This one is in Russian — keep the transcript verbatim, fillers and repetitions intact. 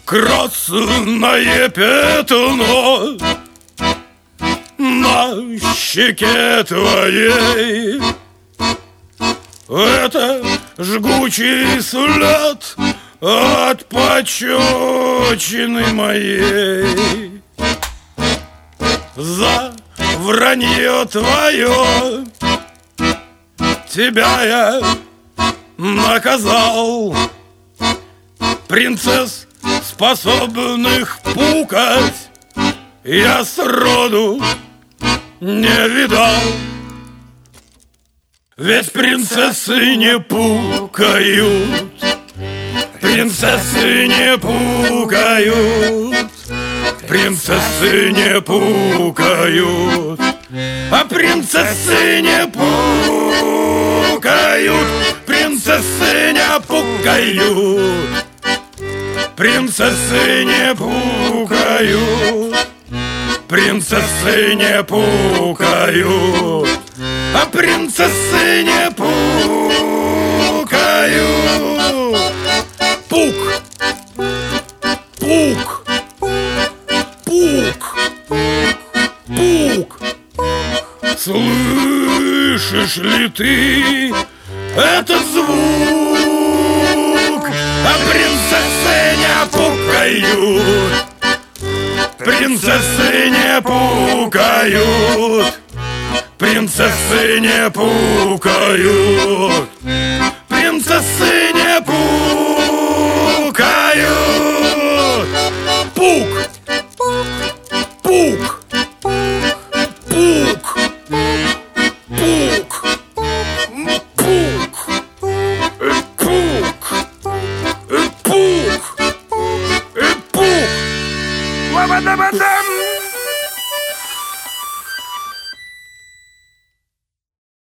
красное пятно на щеке твоей. Это жгучий след от пощечины моей. За вранье твое тебя я наказал. Принцесс, способных пукать, я сроду не видал. Ведь принцессы не пукают, принцессы не пукают, принцессы не пукают, а принцессы не пукают, принцессы не пукают, принцессы не пукают, принцессы не пукают, а принцессы не пукают. Пук, пук, пук, пук. Слышишь ли ты этот звук? А принцессы не пукают, принцессы не пукают, принцессы не пукают.